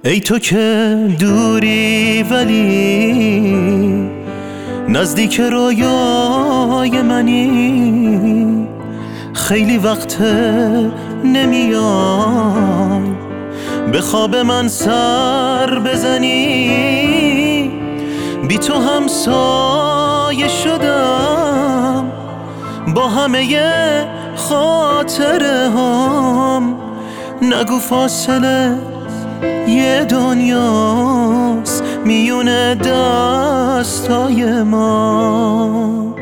ای تو که دوری ولی نزدیک رویای منی، خیلی وقت نمیای به خواب من سر بزنی. بی تو همسایه شدم با همه خاطره هم، نگو فاصله یه دنیاست میونه دستای ما.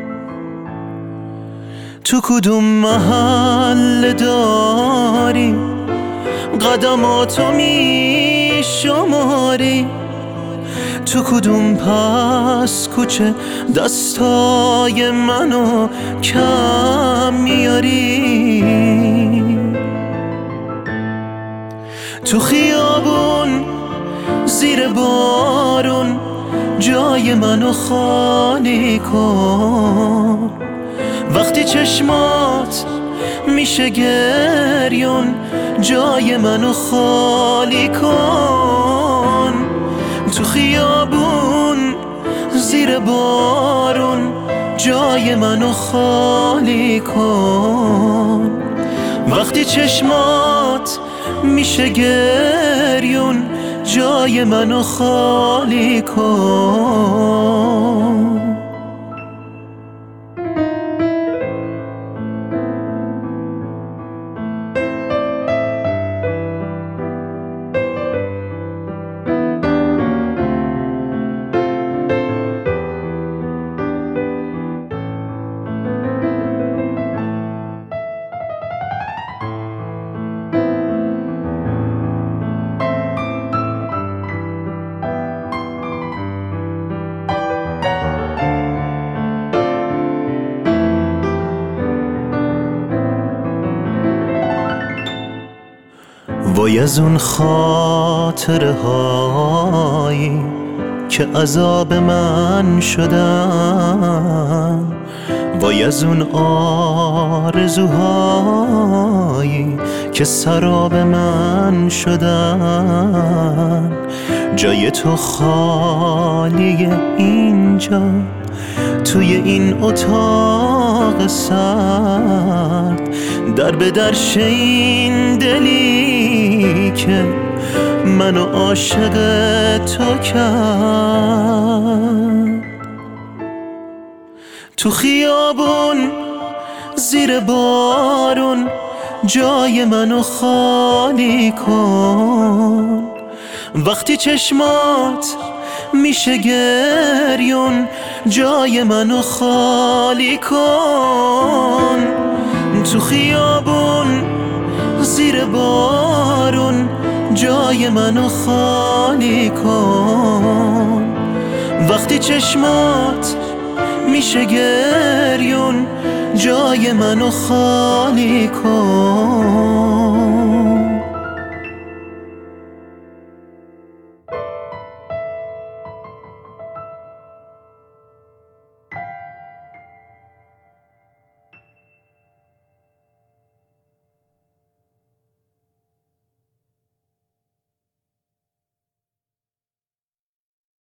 تو کدوم محل داری قدماتو می شماری؟ تو کدوم پس کوچه دستای منو کم میاری؟ تو خیابون زیر بارون جای منو خالی کن، وقتی چشمات میشه گریون جای منو خالی کن. تو خیابون زیر بارون جای منو خالی کن، وقتی چشمات میشه گریون جای منو خالی کن. وای از اون خاطره هایی که عذاب من شدن، وای از اون آرزوهایی که سراب من شدن. جای تو خالیه اینجا توی این اتاق سرد، در به در این دلی که منو عاشق تو کرد. تو خیابون زیر بارون جای منو خالی کن، وقتی چشمات میشه گریون جای منو خالی کن. تو خیابون زیر بارون جای منو خالی کن، وقتی چشمات میشه گریون جای منو خالی کن.